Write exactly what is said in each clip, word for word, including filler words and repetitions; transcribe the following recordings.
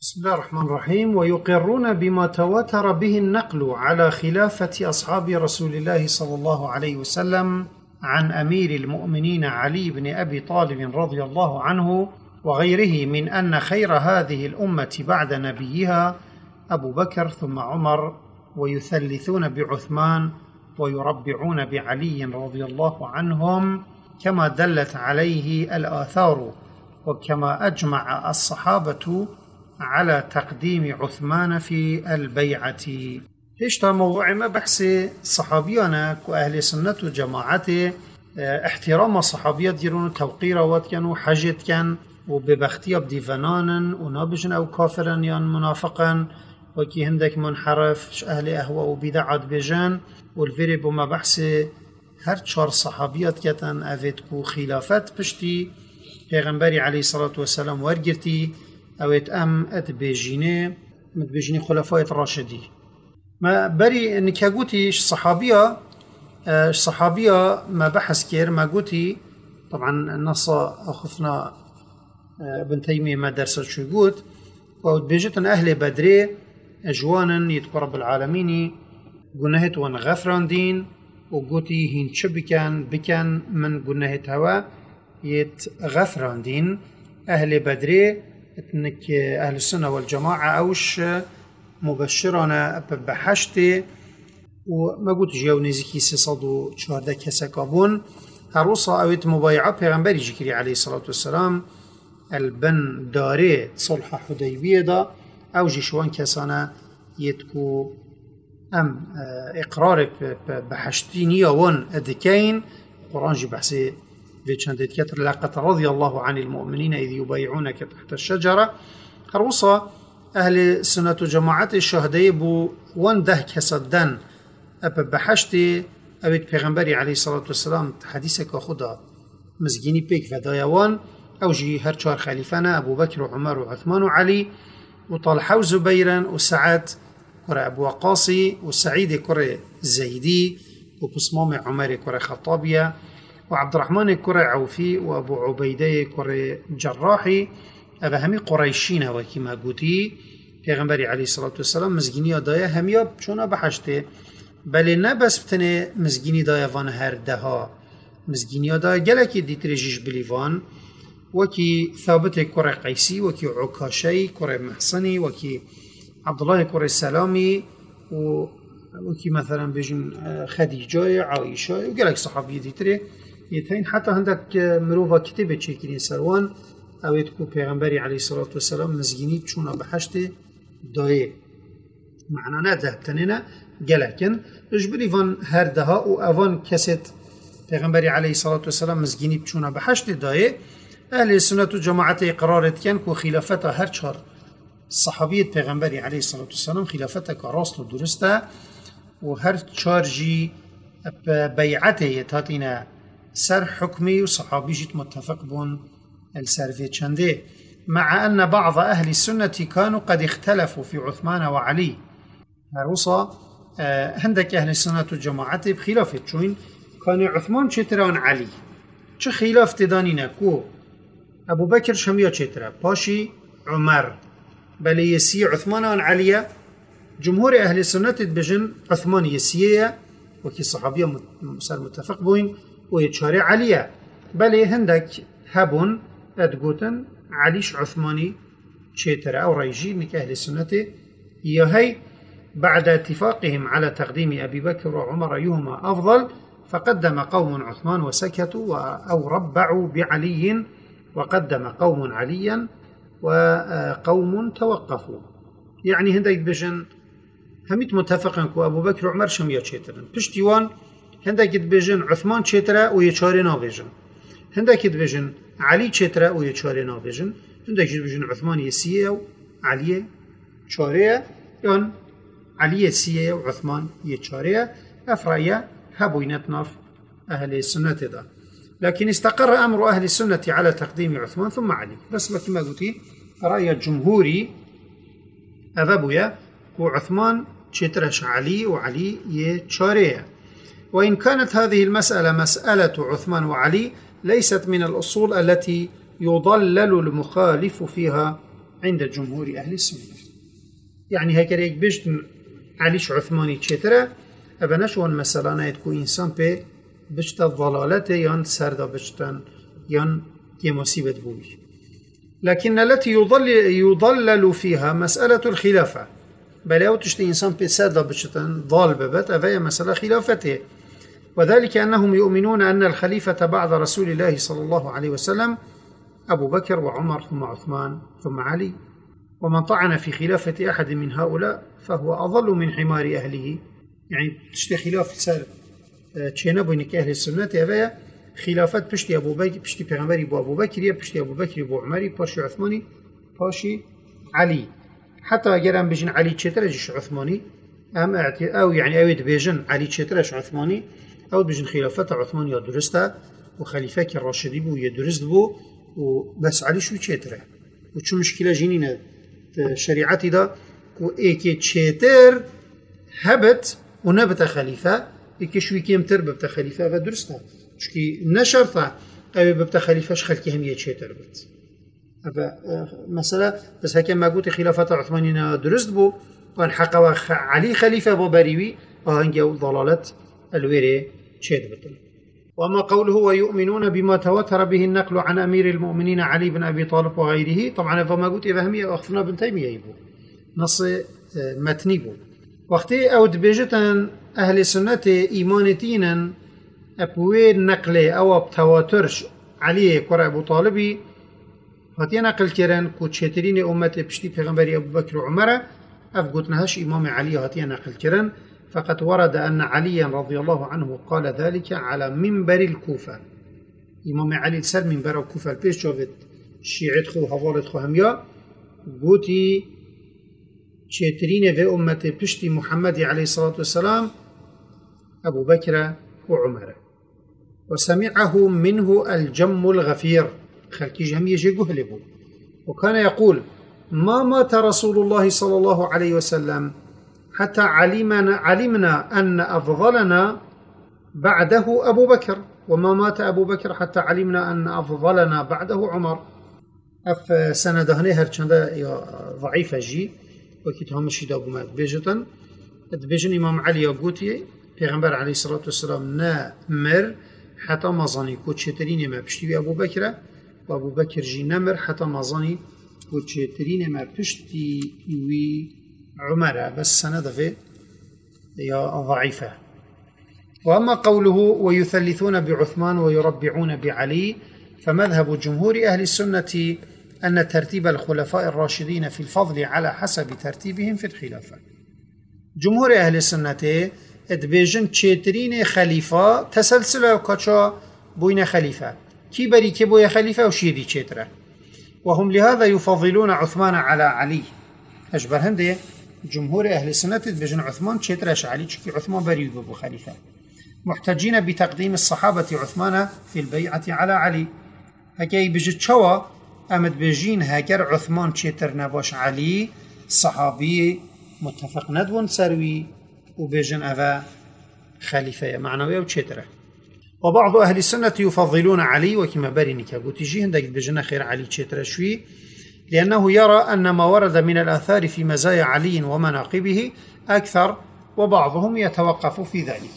بسم الله الرحمن الرحيم. ويقرون بما تواتر به النقل على خلافة أصحاب رسول الله صلى الله عليه وسلم عن أمير المؤمنين علي بن أبي طالب رضي الله عنه وغيره من أن خير هذه الأمة بعد نبيها أبو بكر ثم عمر، ويثلثون بعثمان ويربعون بعلي رضي الله عنهم كما دلت عليه الآثار، وكما أجمع الصحابة على تقديم عثمان في البيعة. هشتا موضوع ما بحث صحابيانا كأهل سنة وجماعته، احترام الصحابيات ديرون توقيرات كان وحجت كان وببختية بديفنانا ونابجن أو كافرا يان منافقا وكي هندك منحرف أهل أهواء وبدعات بجان. والفيري بما بحث هر چار صحابيات كتن أفيدكو خلافات بشتي پیغمبری علیه الصلاة والسلام ورگرتی اوید ام ات بیجینه مت بیجینه خلفایت راشدی ما بری نکاگوتیش صحابیه صحابیه ما بحث كير ما قوتي طبعا النص أخفنا ابن تيمية ما درس شو قوت وقد بيجتن أهل بدري أجوانا يتقوا رب العالمين قنهت وان غفران دين وقوتي هين شبكان بكان من قنهت هوا يت غفران دين أهل بدري اتنك أهل السنة والجماعة أوش مبشرنا بحشتي وما قلت جاو نزيكي سيصدو شهادة كساكابون هروسا أويت مبايعة پیغمبری جكري عليه الصلاة والسلام البن داري صلح حديبية دا أو جيشوان كسانا يتكو أم إقرار بحشتينية وان أدكين قرآن جي بحثي في چندت كتر لقد رضي الله عن المؤمنين إذ يبايعونك تحت الشجرة. هروسا أهل سنة جماعة الشهداء بو وان ده كسدن أبا بحشتي أبيت پیغمبری عليه الصلاة والسلام حديثك خدا مزجيني بيك فدايوان أو جي هر چار خليفانا أبو بكر وعمر وعثمان وعلي وطلحة وزبيرا وسعد كرة أبو وقاصي وسعيد كرة زيدي وبصمام عمر كرة خطابية وعبد الرحمن كرة عوفي وأبو عبيدة كرة جراحي أبا همي قريشين وكما قوتي پیغمبری عليه الصلاة والسلام مزجيني دايا هميا بچونا بحشته بله نه بس بتنه مزگینی دای وان هر دها مزگینی دای گلکی دیترجیش بلیوان وکی ثابت کره قیسی وکی عکاشی کره محصنی وکی عبدالله کره سلامی و وکی مثلا بجن خدیجه عایشه و گلک صحابی دیتره یتین حتی هندک مروفا کتبه چکرین سروان اوید کو پیغمبری علیه الصلاة والسلام مزگینی چونا بحشته دایه معنا نده بتنه گلکن اجبری وان هر دها و اوان کست پیغمبری علیه الصلاة والسلام مزگینی بچونه به حشت دایه اهل سنت و جماعت اقرارت کن که خلافت هر چهار صحابیت پیغمبری علیه الصلاة والسلام خلافت که راست و درسته و هر چهار جی بیعته یتاتینا سر حکمی و صحابی جیت متفق بون السرفی چنده مع أن بعض أهل السنة كانوا قد اختلفوا في عثمان وعلي. هروسا هندك أهل السنة والجماعة بخلافة شوين كان عثمان شتران علي چه خلاف تداني نكو أبو بكر شمية شترا باشي عمر بل يسي عثمان عن علي. جمهور أهل السنة بجن عثمان يسيه وكي صحابية مسار متفق بوين ويتشاري علي بل هندك هبون أدقوتن عليش عثماني شترا أو ريجي من أهل السنة يهي بعد اتفاقهم على تقديم أبي بكر وعمر أيهما أفضل فقدم قوم عثمان وسكتوا أو ربعوا بعلي وقدم قوم عليا وقوم توقفوا. يعني هندك بجن هميت متفقا كو أبو بكر وعمر شمية شترا بشتيوان هندك بجن عثمان شترا ويشارنا بجن هندك بجن علي شترا ويشارنا بجن هندك بجن عثمان يسيه وعلي شاريه يون علي سيه وعثمان يتشاريه أفرايا هبوينت ناف أهل السنة دا. لكن استقر أمر أهل السنة على تقديم عثمان ثم علي بس كما قلتي رأي الجمهوري أذبويا وعثمان شترش علي وعلي يتشاريه. وإن كانت هذه المسألة مسألة عثمان وعلي ليست من الأصول التي يضلل المخالف فيها عند جمهور أهل السنة. يعني هكذا يكبشت عليش عثماني تشترى أبناشون مثلا نايتكو إنسان بي بشتا الضلالات يان سردا بشتان يان يمصيبت بوي. لكن التي يضل يضلل فيها مسألة الخلافة، بل أو تشتي إنسان بي سردا بشتان ضال ببت أفايا مسألة خلافته، وذلك أنهم يؤمنون أن الخليفة بعد رسول الله صلى الله عليه وسلم أبو بكر وعمر ثم عثمان ثم علي، ومن طعن في خلافة أحد من هؤلاء فهو أضل من حمار أهله. يعني تشتي خلاف سر تشينبونك أهل السنة أبايا خلافات بشتي أبو بكر بشتي پیغمبري بو أبو بكر بشتي أبو بكر بو عمري باشي عثماني باشي علي. حتى أجر أم بيجن علي تشترجش عثماني أم أو يعني أود بيجن علي تشترج عثماني أو بيجن خلافة عثماني درسته وخليفة الراشدي بو يدرس بو وبس علي شو تشتره وشو مشكلة جنينة شريعتي دا وإيكي تشتر هبت ونبت خليفة إيكي شوي كيم تربب تخليفة فدرسته شكي نشرطه أو ببت خليفة خلكي هم يتشتر بت. مثلا بس هكذا ما قلت خلافة عثمانينا درست بو وان حقا علي خليفة بو بريوي وهنجو ضلالة الويري تشيد بتن. وأما قوله ويؤمنون بما تواتر به النقل عن أمير المؤمنين علي بن أبي طالب وغيره، طبعا فما قلت إبهمية وأخفنا بن تيمية يبو نص متني بو وقتي أود بيجتن أهل السنة إيمانتين أبوي نقله أو بتواترش علي كرة أبو طالبي هاتي نقل كرن كوتشترين أمة بشتي پیغمبري أبو بكر وعمر أفقتناهاش إمام علي هاتي نقل كرن. فقد ورد أن عليا رضي الله عنه قال ذلك على منبر الكوفة. إمام علي سر منبر الكوفة البيش شوفت شيعت خو هوالت خو هميا قوتي تشترين في أمة بشتي محمد عليه الصلاة والسلام أبو بكر وعمر، وسمعه منه الجم الغفير خلقي جميع جهلبه، وكان يقول ما مات رسول الله صلى الله عليه وسلم حتى علمنا, علمنا أن أفضلنا بعده أبو بكر، وما مات أبو بكر حتى علمنا أن أفضلنا بعده عمر. أف سنة هنه هرچنده ضعيفة جي وكتهم الشيدة أبو مات بيجتن بيجن إمام علي قوتي پیغمبر عليه الصلاة والسلام نا مر حتى مظاني كوتشترين ما بشتي أبو بكر، وأبو بكر جي نمر حتى مظاني كوتشترين ما بشتي وي عمر، بس سند في يا ضعيفة. وأما قوله ويثلثون بعثمان ويربعون بعلي فمذهب جمهور أهل السنة أن ترتيب الخلفاء الراشدين في الفضل على حسب ترتيبهم في الخلافة. جمهور أهل السنة ادبيجن تشترين خليفة تسلسل وكاتشا بوين خليفة كي بري كي بويا خليفة وشيدي تشتره، وهم لهذا يفضلون عثمان على علي. أجبر هندي جمهور أهل السنة بجن عثمان تشترش علي شكي عثمان بريد بو خليفة، محتجين بتقديم الصحابة عثمان في البيعة على علي. هكي بجد شوا أمد بجين هكر عثمان تشتر نباش علي صحابي متفق ندون سروي وبجن أفا خليفة معنوية وتشتره. وبعض أهل السنة يفضلون علي وكما بريني كابوتي جي هندك بجن خير علي تشتر شوي، لأنه يرى أن ما ورد من الآثار في مزايا علي ومناقبه أكثر، وبعضهم يتوقف في ذلك.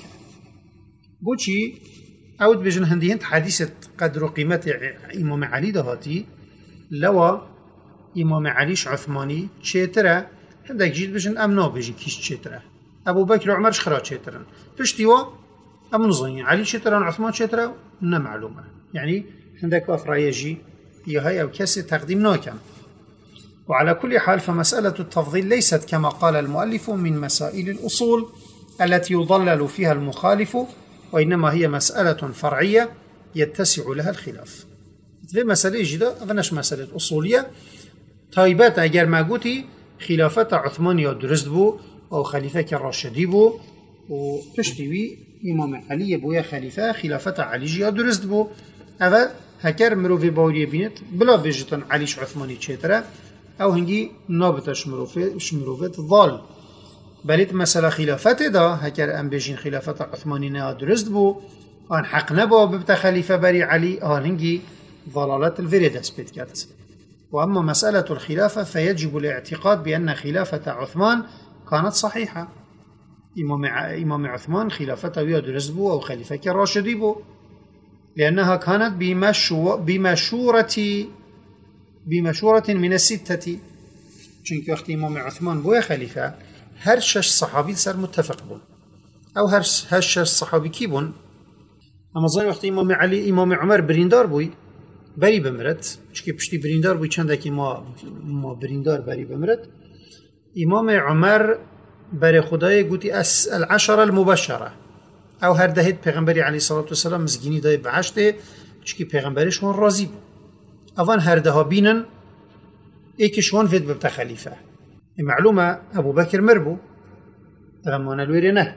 بوشي أود بجن هندي هند حديثة قدر قيمة إمام علي دهاتي لو إمام عليش عثماني تشتره هندك جيد بجن أمنا بجي كيش تشتره أبو بكر وعمر شخرا تشترن تشتيوا أمن ظني علي تشترن عثمان تشتره نا معلومة، يعني هندك أفرايجي يهي أو كسي تقديم ناكم. وعلى كل حال فمسألة التفضيل ليست كما قال المؤلف من مسائل الأصول التي يضلل فيها المخالف، وإنما هي مسألة فرعية يتسع لها الخلاف. في مسألة جدا أظنش مسألة أصولية طيبات أجر ما قلتي خلافة عثمان يا درست بو أو خليفة الراشدي بو وتشتوي إمام علي بو يا خليفة خلافة علي يا درست بو أول هكر مروفي باوري بينت بلا بيجتن عليش عثماني تشتره أو هنجي نابتش مروفي شمروفت ضال بلت مسألة خلافته دا هكر أم بيجين خلافة عثماني نا درست بو آن حق نبا ببتا خليفة بري علي آن هنجي ضلالات الفريد أسبت كرت. وأما مسألة الخلافة فيجب الاعتقاد بأن خلافة عثمان كانت صحيحة. إمام إمام عثمان خلافته يدرس بو أو خليفة الراشدي بو، لأنها كانت بمشو بمشورة بمشورة من الستة. چونك وقت إمام عثمان بو خليفة هر شش صحابي سر متفق بون، أو هر هر شش صحابي كي بون. أما ظن وقت إمام علي إمام عمر بريندار بوي بری بمرد، چونکه پشتی بریندار بوی چند که ما ما بریندار بری بمرد. امام عمر بر خدای گویی از العشر المبشره او هر دهید پیغمبری علیه الصلاة والسلام مزگینی دای بعشته، چونکه پیغمبرشون راضی بود. اوان هر ده ها بینن ایکشون فید ببت خلیفه. معلومه ابو بکر مربو اما نلویره نه.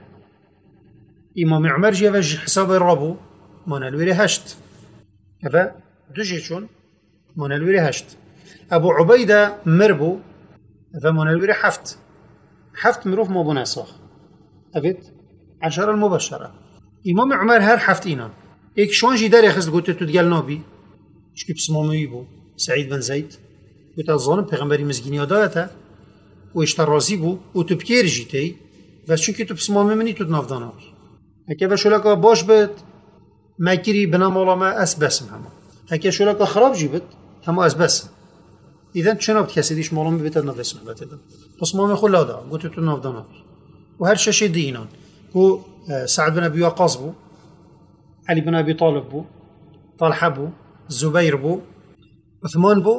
امام عمر جیوش حساب رابو ما نلویره هشت هذا دوجه چون منالویره هشت. ابو عبیده مربو و منالویره هفت هفت مروف ما بناسخ ابد عشر المبشره. امام عمر هر هفت اینا ایک شون جی داری خست گوته تو دیگل نابی چکی بسمامی بو سعید بن زید گوته از ظالم پیغمبری مزگینی آدایته و اشتر رازی بو و تو بکیر جیتی و چونکه تو بسمامی منی تو دنافدان آبی اکه و شلکا باش بد مکری بنام علامه اس بسم همه هکه شلکا خراب جیبت همه از بسم. إذا شنو کسی دیش معلومه بیت ناف صحبت داد پس ما میخول لادا گوت تو ناف دانا و هر شش دینان کو سعد بن ابي وقاص بو، علي بن ابي طالب بو، طلحه بو، زبير بو، عثمان بو،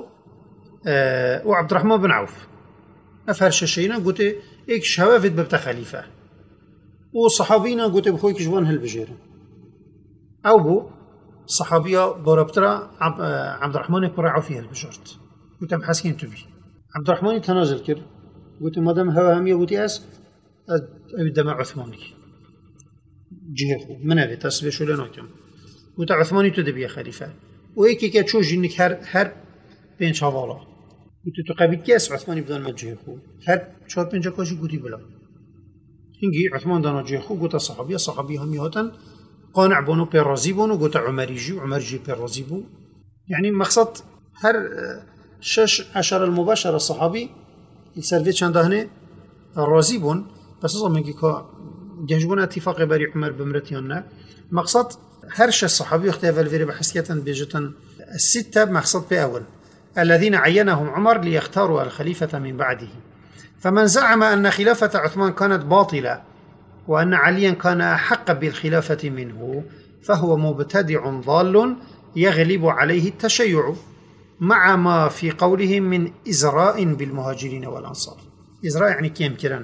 و عبد الرحمن بن عوف. افهر ششينا قلت ايك شهوافت ببتا خليفه وصحابينا قلت بخويك جوان هالبجيره او بو صحابيه بوربترا عبد الرحمن بن عوف هالبجرت قلت بحسين تبي عبد الرحمن تنازل كر قلت ما دام هوا هميه قلت اس ابدا مع عثماني جهه من هذه تسبي شو لنا كم قلت عثماني تدبي خليفه وهيك كتشو جنك هر هر بين شوالا قلت تقابل كاس عثماني بدل ما جهه هر شو بين جاكوشي قلتي بلا هنجي عثمان دانا جهه قلت صحابيه صحابيه هم يهاتن قانع بونو بيرازي بونو قلت عمر يجي عمر يجي بيرازي بو. يعني مقصد هر شش عشر المباشر الصحابي يسرفيت شندهنه راضي بون بس اظن كي جهجون اتفاق بري عمر بمرتياننا مقصد هر شش صحابي اختلاف الفيري بحسية بيجتن الستة مقصد بأول الذين عينهم عمر ليختاروا الخليفة من بعده. فمن زعم أن خلافة عثمان كانت باطلة وأن عليا كان أحق بالخلافة منه فهو مبتدع ضال يغلب عليه التشيع مع ما في قولهم من إزراء بالمهاجرين والأنصار. إزراء يعني كيم كران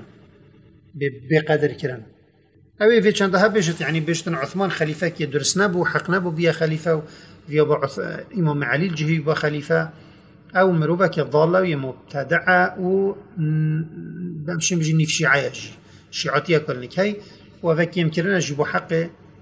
بقدر كران أوي في چندها بيجت يعني بيجتن عثمان خليفة كي درس نبو حق نبو بيا خليفة ويا بعث إمام علي الجهي بيا خليفة أو مروبة كي ضالة ويا مبتدعة و بمشي بجي في شيعية شيعاتية كلنك هاي وفاك يمكننا يجيبوا حق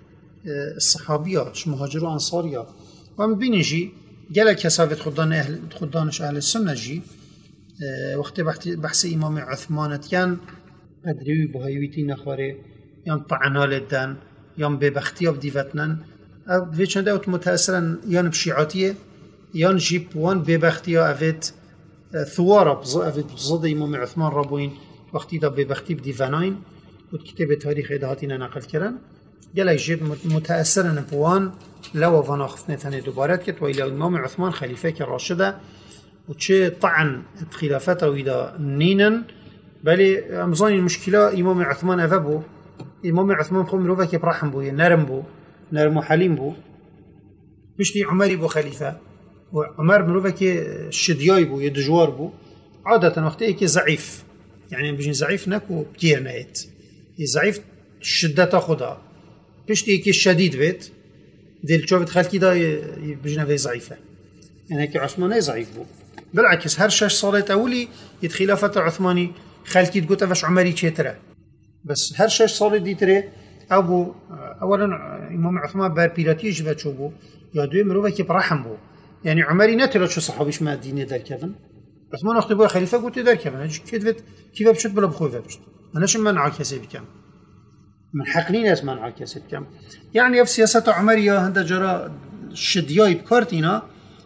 الصحابية مهاجر وأنصارية ومن بينجي جل كسافة خدان أهل خدانش أهل السنة جي أه وقت بحث إمام عثمان كان قدري بهايويتي نخوره يان طعنا للدان يان ببختيا بديفتنن أو في چند أوت متأثرا يان بشيعاتية يان جيب وان ببختيا أفت ثوارة بز أفت بزد إمام عثمان ربوين وقتی دا ببختی بدیواناین و کتاب تاریخ ادهاتینا نقل کردن جلای جد متأثرن بوان لو وانا خفتنه تنه دوبارت کت و الى امام عثمان خلیفه که راشده و چه طعن خلافته و ایدا نینن بلی امزانی المشکله امام عثمان افبو امام عثمان خو مروفه که برحم بو نرم بو نرم و حلیم بو مشتی عمری بو خلیفه و عمر مروفه که شدیای بو یدجوار بو عادتا وقتی که ضعیف يعني بيجي ضعيف نكو كتير نايت ضعيف شدته خدا بيشتي كي شديد بيت ديل شوفت خالتي دا بيجينا في ضعيفه يعني كي عثماني ضعيف بو بالعكس هر شش صارت اولي يتخلافه عثماني خالتي تقول فاش عمري تشترى بس هر شش صارت دي تري ابو اولا امام عثمان بار بيراتي جبت شو بو يا دوي مروه كي برحم بو يعني عمري نترى شو صحابيش ما ديني در كذن عثمان وقتی با خلیفه گویی در کردن کدوت کی بچت بلا بخوی بچت منش من عاکسی بکم من حقنی نیست من عاکسی بکم يعني في سياسة عمرية هند جرى شدياي بكارتينا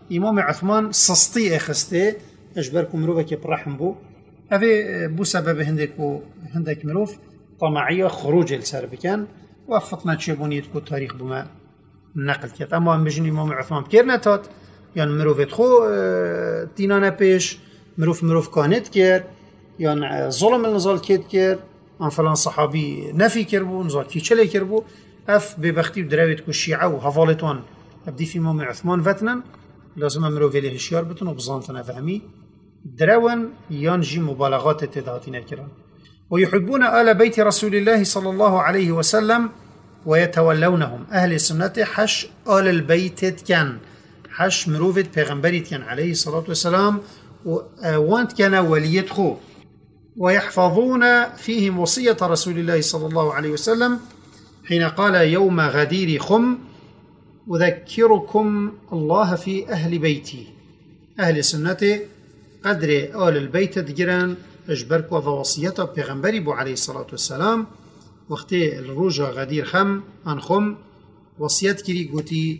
إمام عثمان سسطي أخسته أجبركم مروفك برحم بو أفي بو سبب هندك بو هندك مروف طمعية خروج السر بكان وفتنا تشيبونيت كو تاريخ بما نقل كت أما بجن إمام عثمان بكير نتات يعني مروفت خو تينانا بيش مروف مروف كانت كير يعني ظلم النزال كيت كير عن فلان صحابي نفي كربو نزال كي چلي كربو اف ببختي بدراويت كو الشيعة وهفالتوان ابدي في إمام عثمان فتنا لازم مروف له هشيار بتن وبزانتنا فهمي دراون ينجي مبالغات تدهاتين الكرام ويحبون آل بيت رسول الله صلى الله عليه وسلم ويتولونهم أهل السنة حش آل البيت كان حش مروفت پیغمبريت كان عليه الصلاة والسلام وانت كان وليت خو ويحفظون فيهم وصية رسول الله صلى الله عليه وسلم حين قال يوم غدير خم أذكركم الله في أهل بيتي أهل السنة قدر آل البيت دجران اجبرك ووصيته بيغمبري بو عليه الصلاة والسلام وقت الروجة غدير خم عن خم وصيت كري قوتي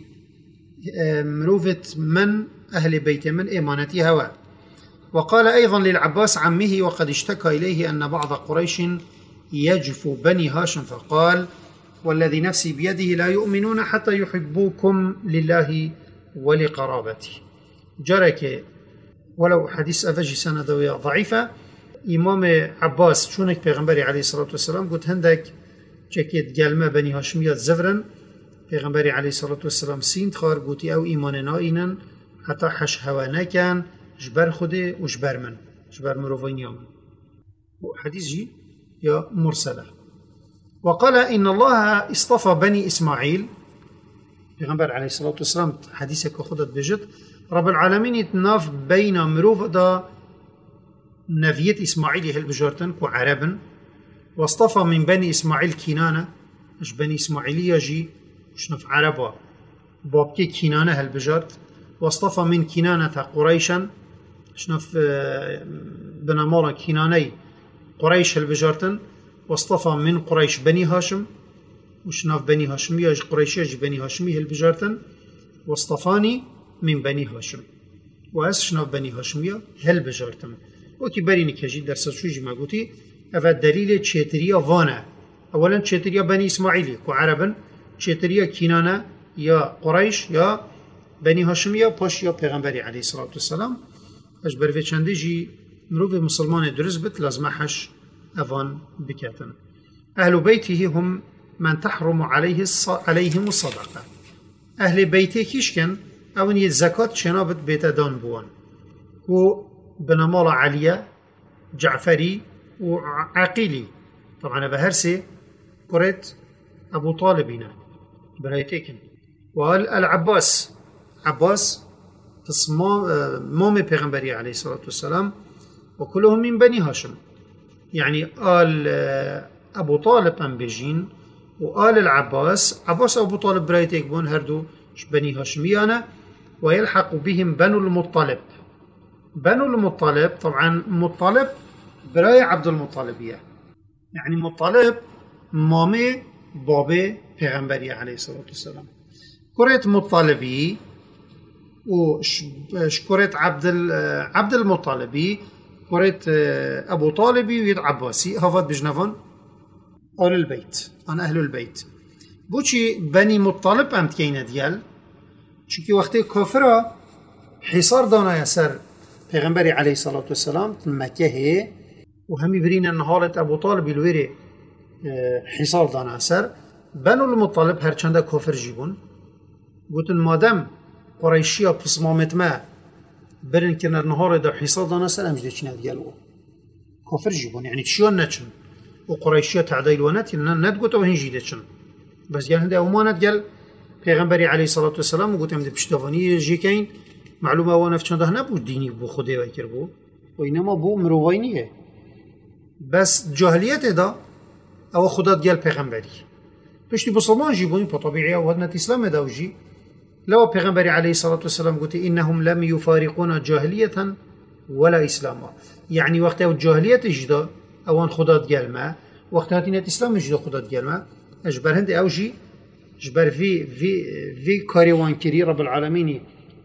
مروفت من أهل بيت من إيمانتي هوا. وقال أيضا للعباس عمه وقد اشتكى إليه أن بعض قريش يجف بني هاشم فقال والذي نفسي بيده لا يؤمنون حتى يحبوكم لله ولقرابته. جرك ولو حديث أفجي سندوية ضعيفة إمام عباس شونك پیغمبري عليه الصلاة والسلام قلت هندك جاكيت قلمة بني هاشميات زفرن پیغمبري عليه الصلاة والسلام سين تخار قلتي أو إيمان نائنا حتى حش هوانا كان جبر خوده وجبر من جبر مروفين يوم حديث جي يا مرسلة. وقال إن الله اصطفى بني إسماعيل پیغمبر عليه الصلاة والسلام حديثك خودت بجد رب العالمين يتناف بين مروف دا نفية إسماعيل هالبجارتن كو عربا واصطفى من بني إسماعيل كنانة مش بني إسماعيلية جي شنف عربا بابكي كنانة هالبجارت واصطفى من كنانة قريشا شنف بنامولا كناني قريش هالبجارتن واصطفى من قريش بني هاشم وشنف بني هاشمية قريشية بني هاشمية هالبجارتن واصطفاني من بني هاشم وأس شنف بني هاشمية هالبجارتن وكي بريني كجي درس شوجي ما قلتي أفا دليل تشيتريا فانا أولا تشيتريا بني إسماعيلي وعربا تشيتريا كنانة يا قريش يا بني هاشمية باش يا پیغمبري عليه الصلاة والسلام أجبر في چنده جي مروف مسلمان درس بت لازم حش أفان بكاتن. أهل بيته هم من تحرم عليه الص... عليهم الصدقة. أهل بيته كيش كان أون يتزكاة شنابت بيت دان بوان و بنمال عليا جعفري وعقيلي طبعا بهرسي قريت أبو طالبين برايتيكن وقال العباس عباس مامي پیغمبري عليه الصلاة والسلام وكلهم من بني هاشم يعني قال أبو طالب أم بيجين وقال العباس عباس أبو طالب برايتيك بون هردو بني هاشميانا ويلحق بهم بنو المطلب. بنو المطلب طبعا مطلب براي عبد المطلبية يعني مطلب مامي بابي پیغمبري عليه الصلاة والسلام كريت مطلبي وشكرت عبد عبد المطلبي كريت أبو طالبي ويد عباسي هفت بجنفان آل البيت عن أهل البيت بوشي بني مطلب أمت كينا ديال شكي وقتي كفرة حصار دانا يسر پیغمبري عليه الصلاة والسلام مكة هي وهمي برين أن حالة أبو طالب الويري حصار دانا يسر بنو المطلب هرچنده كفر جيبون قلتن مادم قريشيا بصمامت ما برن كنا نهار دا حصار دانا يسر امجده چنا ديالو كفر جيبون يعني تشيون نچن وقريشيا تعديل ونت ندقوت وهن جيده چن بس قال هنده أمانت قال پیغمبري عليه الصلاة والسلام وقلت امده بشتفاني جيكين معلومه وانا فچنده نبود ديني بو خوده وكر بو وإنما بو مروغينيه بس جاهليت دا او خدا ديال پیغمبري پشتی بسلمان جيبوني بطبيعي وهدنا اسلام دا وجي لو پیغمبري عليه الصلاة والسلام قلت إنهم لم يفارقون جاهلية ولا إسلاما يعني وقت او جاهلية جدا اوان خدا ديال ما وقت هاتينات اسلام جدا خدا ديال ما اجبر هند او جي جبر في في في كاريوان كري رب العالمين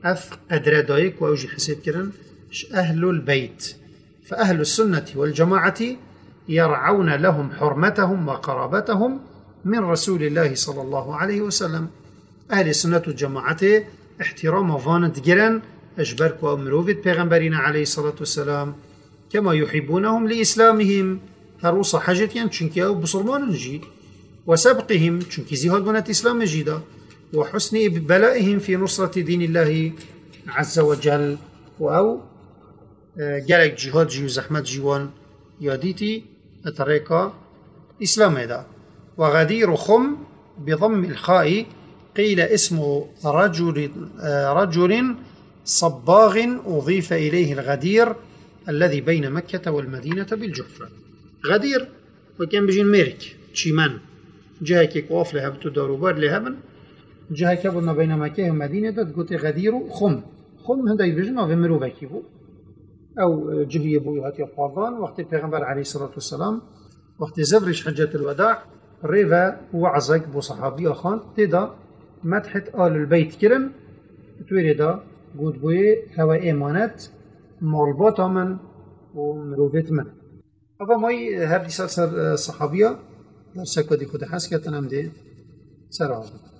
أف أدرادايك وأوجي حسيب كرن أهل البيت. فأهل السنة والجماعة يرعون لهم حرمتهم وقرابتهم من رسول الله صلى الله عليه وسلم. أهل السنة والجماعة احترام فانت جرن أجبرك وأمروفت پیغمبرين عليه الصلاة والسلام كما يحبونهم لإسلامهم هروصة حاجتين چونك أو بسلمان جي وسبقهم چونك زيهاد بنات إسلام جيدا وحسن بلائهم في نصرة دين الله عز وجل أو جالك جهاد جيو زحمت جيوان ياديتي أتريكا إسلام هذا. وغدير خم بضم الخاء قيل اسم رجل, رجل صباغ أضيف إليه الغدير الذي بين مكة والمدينة بالجحفة. غدير وكان بجين ميرك تشيمان جهة كي قواف لهبتو داروبار لهبن جهة كابلنا بين مكة والمدينة تقول غدير خم خم هندا يبجنا في مروفاكي بو أو جهية بو يهاتي القرضان وقت البيغمبر عليه الصلاة والسلام وقت زفرش حجة الوداع ريفا وعزك بو صحابي أخان تدا مدحت آل البيت كرن تويردا قود بوي هوا إيمانات مالباتا من ومروفيت من. هذا ماي هردي سلسل صحابية درسك ودي كده حس كتنم دي سرعه.